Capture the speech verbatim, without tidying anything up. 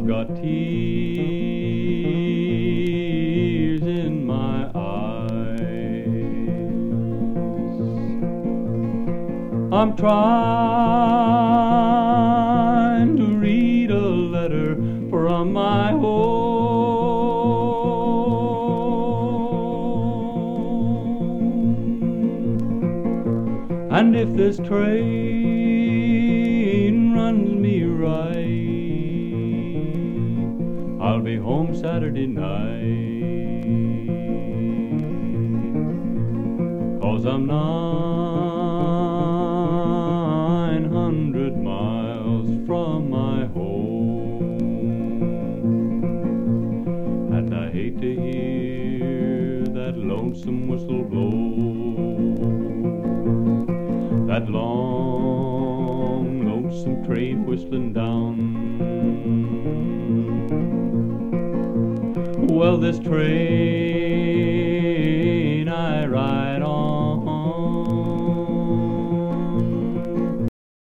got tears in my eyes. I'm trying to read a letter from my home, and if this train runs me right, I'll be home Saturday night. 'Cause I'm nine hundred miles from my home, and I hate to hear that lonesome whistle blow, that long lonesome train whistling down. Well, this train